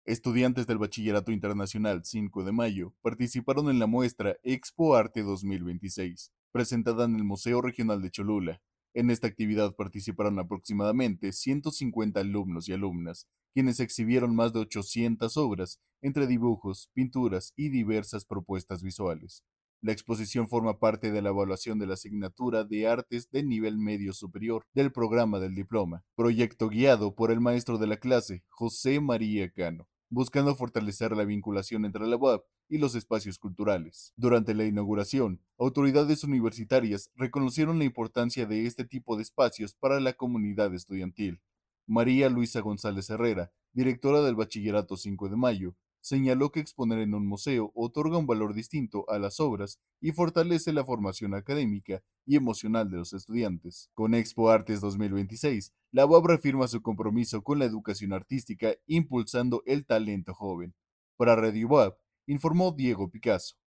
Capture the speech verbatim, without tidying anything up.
Estudiantes del Bachillerato Internacional cinco de Mayo participaron en la muestra Expo Arte dos mil veintiséis, presentada en el Museo Regional de Cholula. En esta actividad participaron aproximadamente ciento cincuenta alumnos y alumnas, quienes exhibieron más de ochocientas obras, entre dibujos, pinturas y diversas propuestas visuales. La exposición forma parte de la evaluación de la asignatura de Artes de nivel medio superior del programa del diploma, proyecto guiado por el maestro de la clase, José María Cano, buscando fortalecer la vinculación entre la U A P y los espacios culturales. Durante la inauguración, autoridades universitarias reconocieron la importancia de este tipo de espacios para la comunidad estudiantil. María Luisa González Herrera, directora del Bachillerato cinco de Mayo, señaló que exponer en un museo otorga un valor distinto a las obras y fortalece la formación académica y emocional de los estudiantes. Con Expo Artes dos mil veintiséis, la U A B reafirma su compromiso con la educación artística, impulsando el talento joven. Para Radio U A B, informó Diego Picasso.